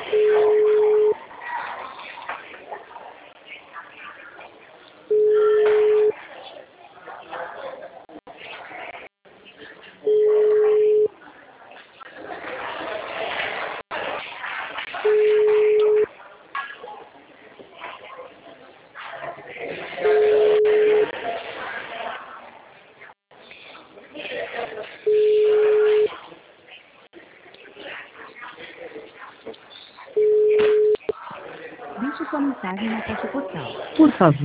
Deixe sua mensagem na caixa postal. Por favor.